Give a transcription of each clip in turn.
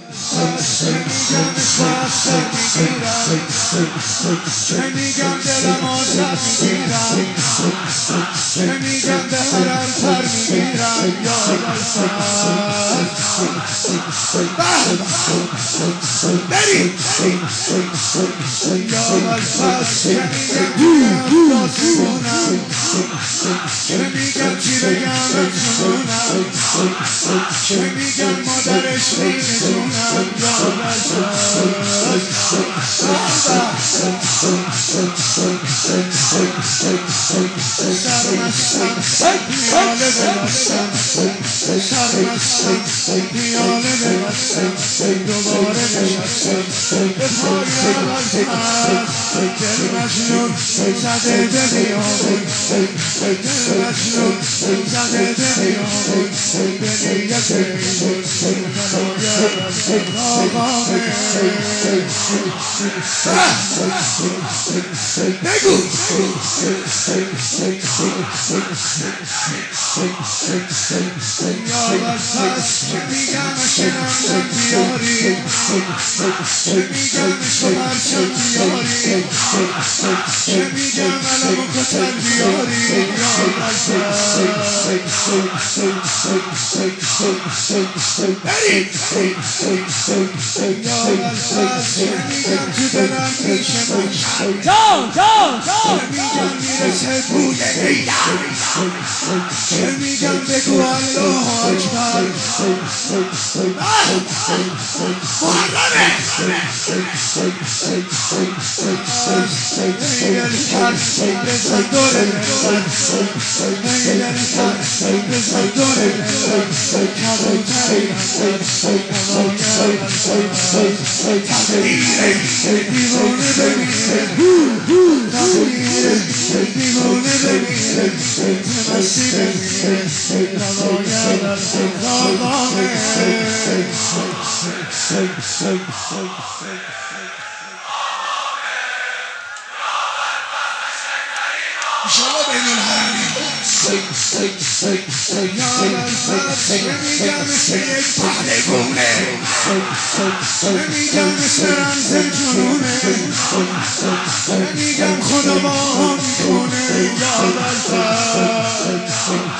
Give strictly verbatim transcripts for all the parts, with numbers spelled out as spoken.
میگم سر میگیرم نمیگم دلم آزد میگیرم نمیگم به هرم پر میگیرم یاد الفت بریم یاد الفت نمیگم داستونم نمیگم چی بگم افزونم نمیگم مادرش میدونم یاد الفت سرمستم پیاله ببستم سرمستم پیاله ببستم دوباره نشستم به پای الفت دل مجنون زده به بیابون دل مجنون زده به بیابون به نیت میمون بنای الفت آقامه بگو یاد الفت که میگم شنم بیاری که میگم عشق پرچم بیاری که میگم علم و کتر بیاری یاد الفت بریم یاد الفت که میگم تو دلم میشه مشهد جان جان جان میگم میرسه بوی هیدر که میگم بگو الله اکبر محرمه ایدر کرد بزن دوره ایدر کرد بزن دوره کبوتری تغییره دیوانه بمیره تغییره دیوانه بمیره مستی بمیره نماید الفت آقامه انشالله بین الحرمین یاد الفت نمیگم مثل یک پهلگونه نمیگم مثل رمز جنونه نمیگم خدا با هم میکنه یاد الفت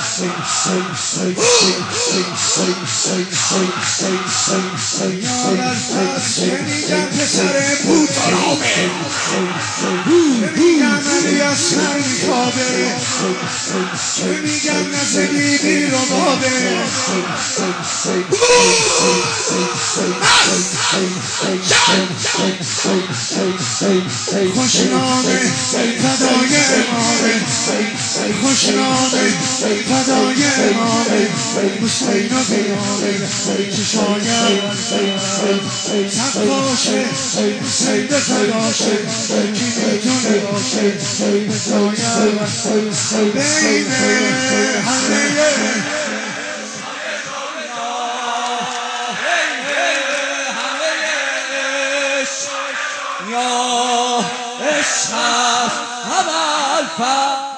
یاد الفت نمیگم پسر بوترامه نمیگم علی اصغر میخوابه نمیگم نزد بیبی رو بابه خوشنامه فدای امامه خوشنامه فدای امامه حسین و قیامه چشای سقاشه حسین به فداشه کی میتونه باشه فدای بین همه یا عشق است الفت